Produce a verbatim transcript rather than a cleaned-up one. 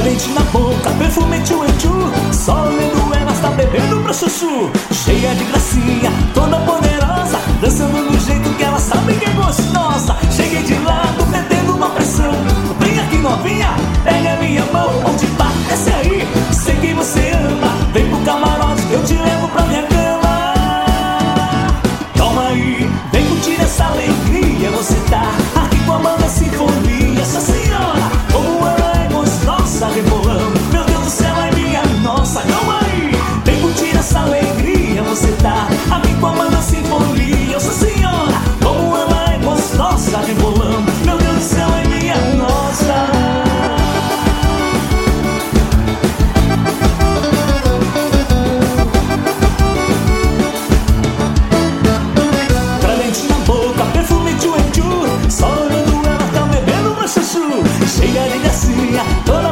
dente na boca, perfume tchu-tchu. Só olhando ela está bebendo pra chuchu. Cheia de gracinha, toda poderosa, dançando do jeito que ela sabe que é gostosa. Cheguei de lado, metendo uma pressão. Vem aqui novinha, pega a minha mão. Onde tá? Desce aí, sei que você ama. Vem pro camarote, eu te levo pra minha cama. Toma aí, vem curtir essa alegria. Você tá aqui com a banda sinfonia. Essa senhora, como ela é gostosa, rebolando. Meu Deus do céu, é minha nossa. Calma aí, vem curtir essa alegria. Você tá aqui com a banda sinfonia. Essa senhora, como ela é gostosa, rebolando. Meu Deus do céu, é minha nossa. Só olhando ela tá bebendo uma chuchu. Cheia de gracinha, toda